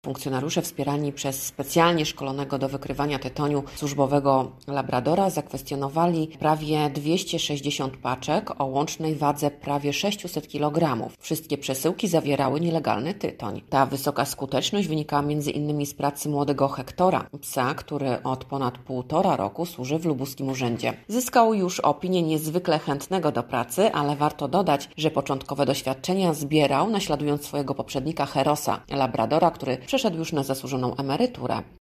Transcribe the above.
Funkcjonariusze wspierani przez specjalnie szkolonego do wykrywania tytoniu służbowego labradora zakwestionowali prawie 260 paczek o łącznej wadze prawie 600 kg. Wszystkie przesyłki zawierały nielegalny tytoń. Ta wysoka skuteczność wynika m.in. z pracy młodego Hektora, psa, który od ponad 1,5 roku służy w lubuskim urzędzie. Zyskał już opinię niezwykle chętnego do pracy, ale warto dodać, że początkowe doświadczenia zbierał naśladując swojego poprzednika Herosa, labradora, który przeszedł już na zasłużoną emeryturę.